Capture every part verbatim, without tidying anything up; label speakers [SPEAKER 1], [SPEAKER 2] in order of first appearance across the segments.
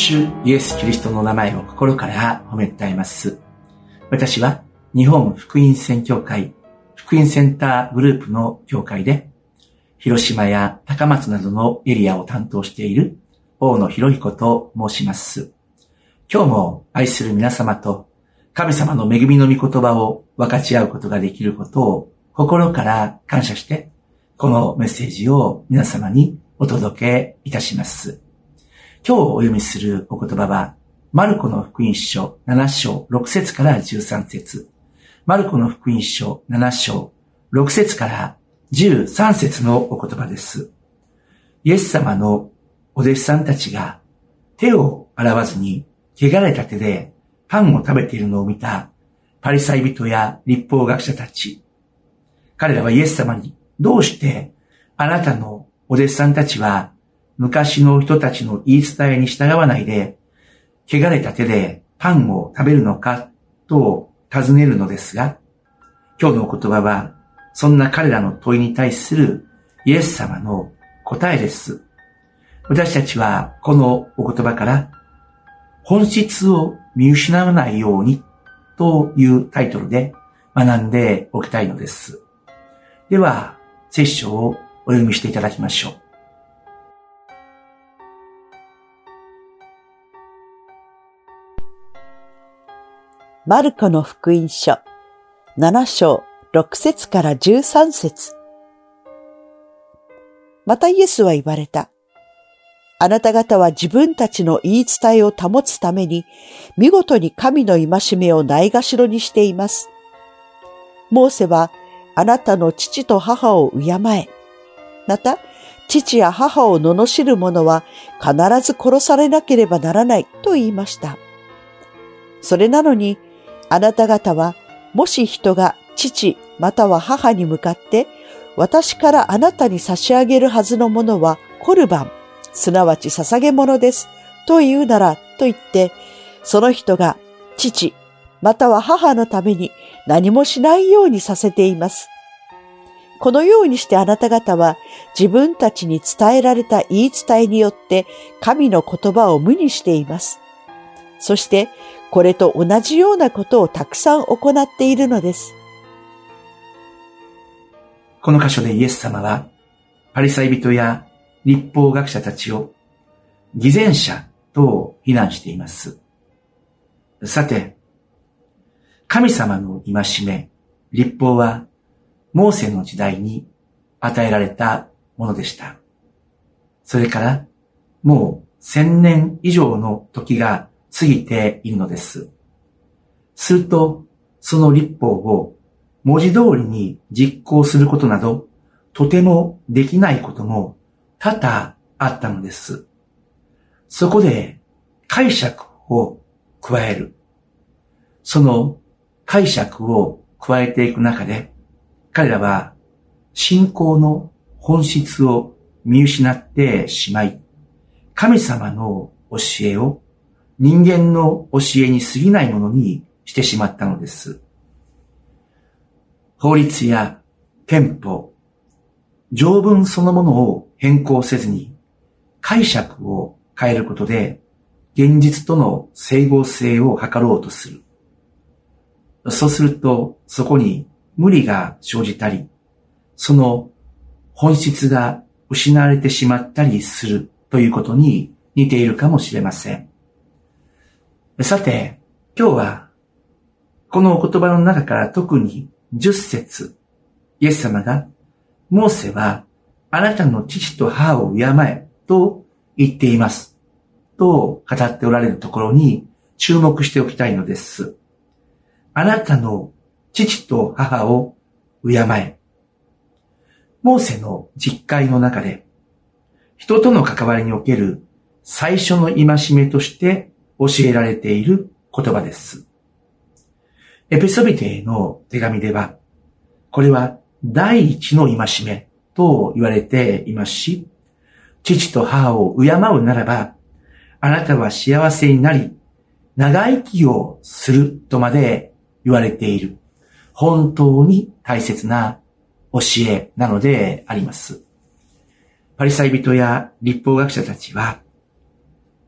[SPEAKER 1] 主イエス・キリストの名前を心から褒めたたえます。私は日本福音宣教会福音センターグループの教会で広島や高松などのエリアを担当している大野博彦と申します。今日も愛する皆様と神様の恵みの御言葉を分かち合うことができることを心から感謝してこのメッセージを皆様にお届けいたします。今日お読みするお言葉は、マルコの福音書なな章ろく節からじゅうさん節、マルコの福音書なな章ろく節からじゅうさん節のお言葉です。イエス様のお弟子さんたちが手を洗わずに汚れた手でパンを食べているのを見たパリサイ人や律法学者たち。彼らはイエス様に、どうしてあなたのお弟子さんたちは昔の人たちの言い伝えに従わないで、汚れた手でパンを食べるのかと尋ねるのですが、今日のお言葉は、そんな彼らの問いに対するイエス様の答えです。私たちはこのお言葉から、本質を見失わないようにというタイトルで学んでおきたいのです。では、聖書をお読みしていただきましょう。
[SPEAKER 2] マルコの福音書なな章ろく節からじゅうさん節。またイエスは言われた。あなた方は自分たちの言い伝えを保つために見事に神の戒めをないがしろにしています。モーセはあなたの父と母を敬え。また、父や母を罵る者は必ず殺されなければならないと言いました。それなのに、あなた方は、もし人が父または母に向かって、私からあなたに差し上げるはずのものはコルバン、すなわち捧げ物です、と言うなら、と言って、その人が父または母のために何もしないようにさせています。このようにしてあなた方は自分たちに伝えられた言い伝えによって神の言葉を無にしています。そして、これと同じようなことをたくさん行っているのです。
[SPEAKER 1] この箇所でイエス様は、パリサイ人や律法学者たちを偽善者と非難しています。さて、神様の戒め、律法は、モーセの時代に与えられたものでした。それから、もう千年以上の時が過ぎているのです。すると、その律法を文字通りに実行することなど、とてもできないことも多々あったのです。そこで解釈を加える。その解釈を加えていく中で、彼らは信仰の本質を見失ってしまい、神様の教えを人間の教えに過ぎないものにしてしまったのです。法律や憲法、条文そのものを変更せずに解釈を変えることで現実との整合性を図ろうとする。そうするとそこに無理が生じたり、その本質が失われてしまったりするということに似ているかもしれません。さて、今日は、このお言葉の中から特にじゅっ節、イエス様が、モーセは、あなたの父と母を敬え、と言っています。と語っておられるところに注目しておきたいのです。あなたの父と母を敬え。モーセの実会の中で、人との関わりにおける最初の戒めとして教えられている言葉です。エペソビテへの手紙では、これは第一の戒めと言われていますし、父と母を敬うならば、あなたは幸せになり、長生きをするとまで言われている、本当に大切な教えなのであります。パリサイ人や律法学者たちは、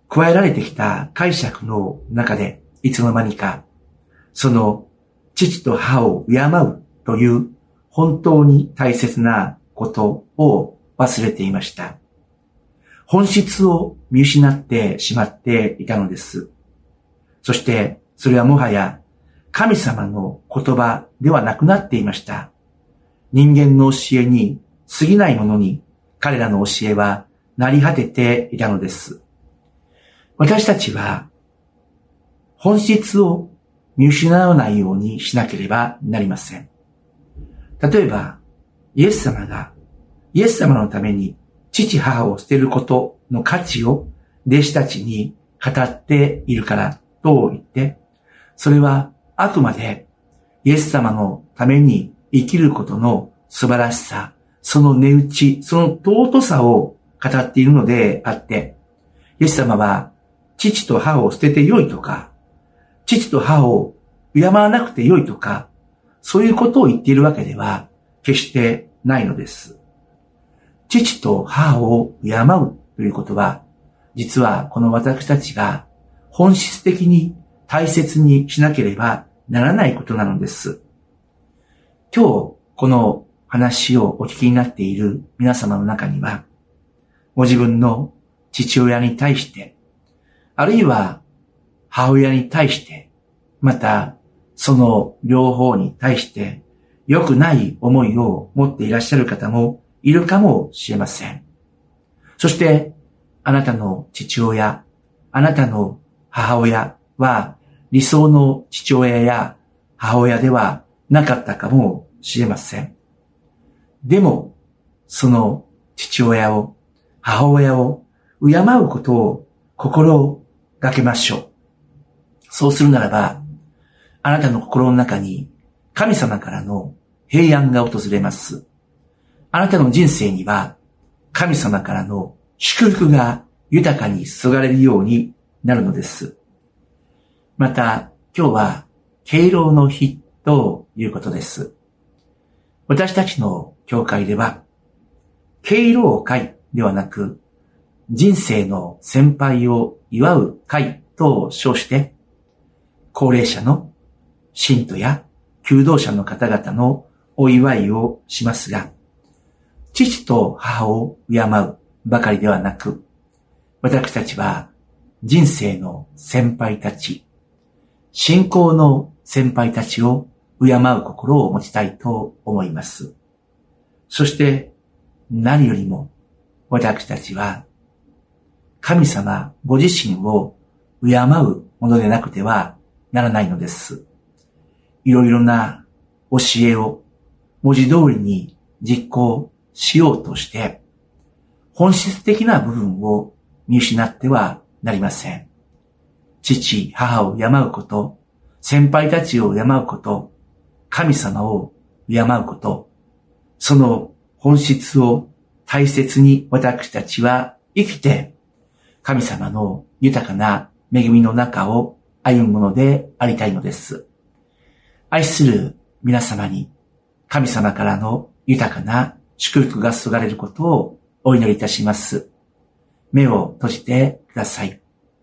[SPEAKER 1] 加えられてきた解釈の中でいつの間にか、その父と母を敬うという本当に大切なことを忘れていました。本質を見失ってしまっていたのです。そしてそれはもはや神様の言葉ではなくなっていました。人間の教えに過ぎないものに彼らの教えはなり果てていたのです。私たちは本質を見失わないようにしなければなりません。例えば、イエス様がイエス様のために父母を捨てることの価値を弟子たちに語っているからと言って、それはあくまでイエス様のために生きることの素晴らしさ、その値打ち、その尊さを語っているのであって、イエス様は父と母を捨ててよいとか、父と母を敬わなくてよいとか、そういうことを言っているわけでは決してないのです。父と母を敬うということは、実はこの私たちが本質的に大切にしなければならないことなのです。今日この話をお聞きになっている皆様の中には、ご自分の父親に対して、あるいは母親に対して、またその両方に対して良くない思いを持っていらっしゃる方もいるかもしれません。そしてあなたの父親、あなたの母親は理想の父親や母親ではなかったかもしれません。でもその父親を、母親を敬うことを心がけましょう。そうするならば、あなたの心の中に神様からの平安が訪れます。あなたの人生には神様からの祝福が豊かに注がれるようになるのです。また、今日は敬老の日ということです。私たちの教会では、敬老会ではなく、人生の先輩を祝う会と称して、高齢者の信徒や求道者の方々のお祝いをしますが、父と母を敬うばかりではなく、私たちは人生の先輩たち、信仰の先輩たちを敬う心を持ちたいと思います。そして何よりも私たちは神様ご自身を敬うものでなくてはならないのです。いろいろな教えを文字通りに実行しようとして、本質的な部分を見失ってはなりません。父、母を敬うこと、先輩たちを敬うこと、神様を敬うこと、その本質を大切に私たちは生きて、神様の豊かな恵みの中を歩むものでありたいのです。愛する皆様に神様からの豊かな祝福が注がれることをお祈りいたします。目を閉じてください。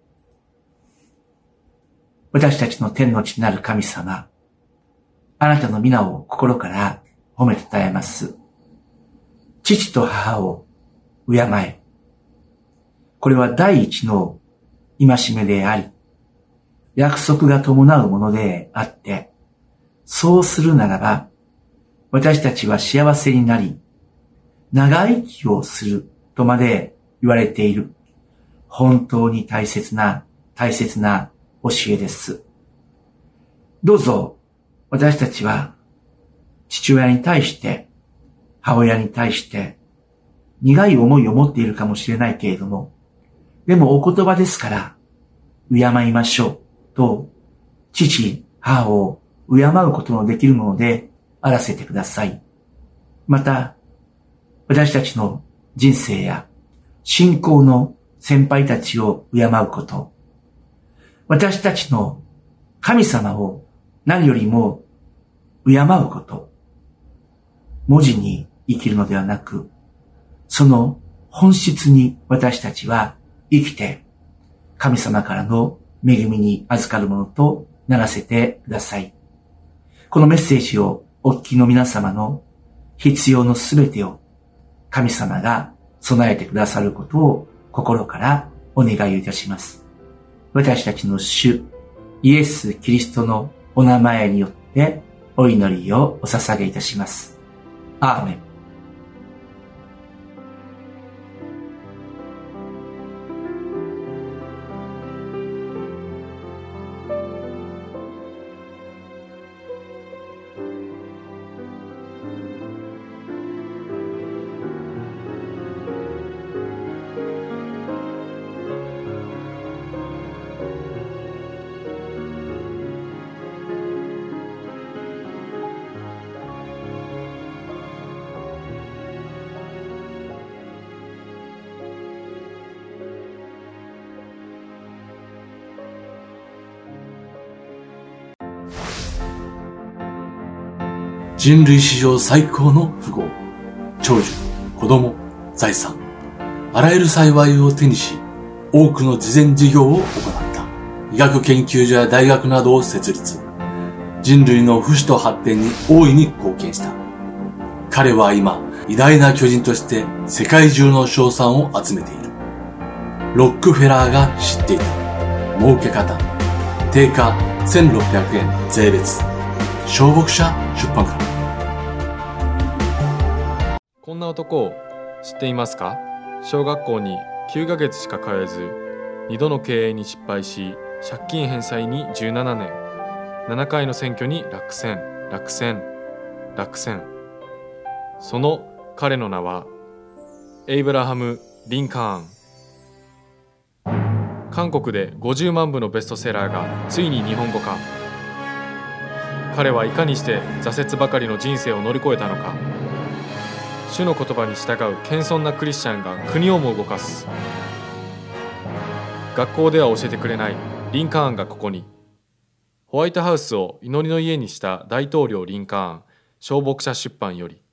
[SPEAKER 1] 私たちの天の地なる神様、あなたの皆を心から褒めたたえます。父と母を敬え。これは第一の戒めであり、約束が伴うものであって、そうするならば、私たちは幸せになり、長生きをするとまで言われている、本当に大切な、大切な教えです。どうぞ、私たちは、父親に対して、母親に対して、苦い思いを持っているかもしれないけれども、でもお言葉ですから、敬いましょうと、父、母を敬うことのできるものであらせてください。また、私たちの人生や信仰の先輩たちを敬うこと、私たちの神様を何よりも敬うこと、文字に生きるのではなく、その本質に私たちは生きて、 神様からの恵みに預かるものとならせてください。このメッセージをお聞きの皆様の必要のすべてを神様が備えてくださることを心からお願いいたします。私たちの主イエス・キリストのお名前によってお祈りをお捧げいたします。アーメン。
[SPEAKER 3] 人類史上最高の富豪、長寿、子供、財産、あらゆる幸いを手にし、多くの慈善事業を行った。医学研究所や大学などを設立。人類の不死と発展に大いに貢献した。彼は今、偉大な巨人として世界中の称賛を集めている。ロックフェラーが知っていた。儲け方。定価せんろっぴゃくえん税別。小牧者出版から。
[SPEAKER 4] こんな男を知っていますか？小学校にきゅうかげつしか通えず、にどの経営に失敗し、借金返済にじゅうななねん、ななかいの選挙に落選、落選、落選。その彼の名は、エイブラハム・リンカーン。韓国でごじゅうまんぶのベストセラーがついに日本語化。彼はいかにして挫折ばかりの人生を乗り越えたのか。主の言葉に従う謙遜なクリスチャンが国をも動かす。学校では教えてくれないリンカーンがここに。ホワイトハウスを祈りの家にした大統領リンカーン、小牧者出版より。